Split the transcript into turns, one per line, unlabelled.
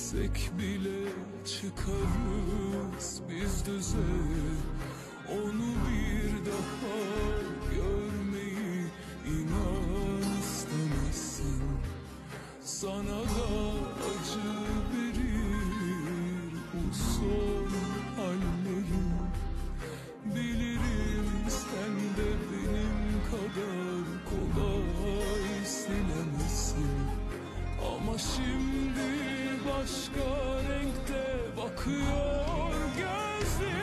Gitsek bile çıkarız biz düze. Onu bir daha görmeyi inan istemezsin. Sana da acı verir bu son hallerim. Bilirim sen de benim kadar kolay silemezsin. Ama şimdi başka renkte bakıyor gözlerim.